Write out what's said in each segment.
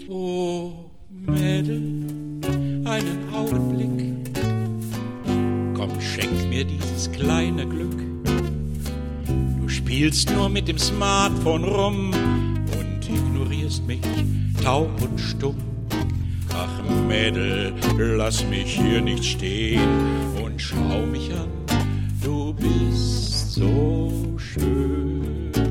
Oh, Mädel, einen Augenblick. Komm, schenk mir dieses kleine Glück. Du spielst nur mit dem Smartphone rum und ignorierst mich taub und stumm. Ach, Mädel, lass mich hier nicht stehen und schau mich an. Du bist so schön.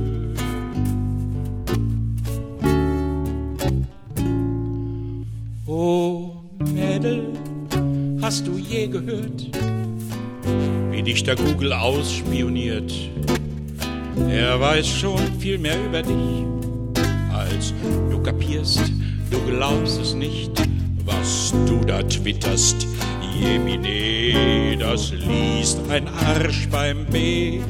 Oh, Mädel, hast du je gehört, wie dich der Google ausspioniert? Er weiß schon viel mehr über dich, als du kapierst. Du glaubst es nicht, was du da twitterst. Jemine, das liest ein Arsch beim BND.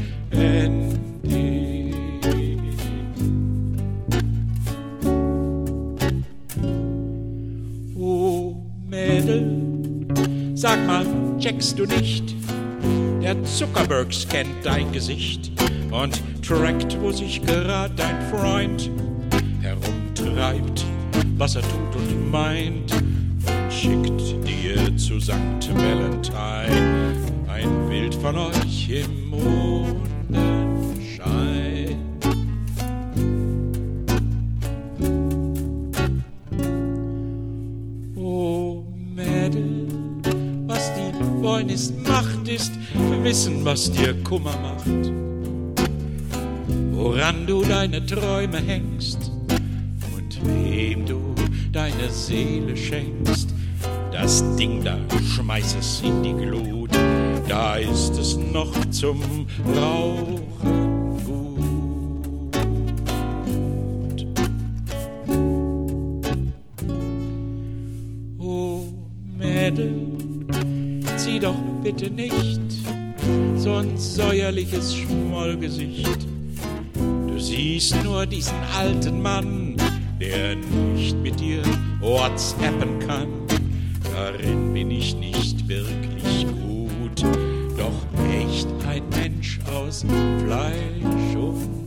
Oh, Mädel, sag mal, checkst du nicht? Der Zuckerberg scannt dein Gesicht und trackt, wo sich gerade dein Freund herumtreibt, was er tut und meint, und schickt dir zu St. Valentine ein Bild von euch im Mondenschein. Oh, Mädel, was die wollen ist Macht ist, wissen, was dir Kummer macht, woran du deine Träume hängst und wem du deine Seele schenkst. Das Ding da, schmeiß es in die Glut, da ist es noch zum Rauchen gut. Oh, Mädel, zieh doch bitte nicht so ein säuerliches Schmollgesicht. Du siehst nur diesen alten Mann, der nicht mit dir WhatsAppen kann. Darin bin ich nicht wirklich gut, doch echt ein Mensch aus Fleisch und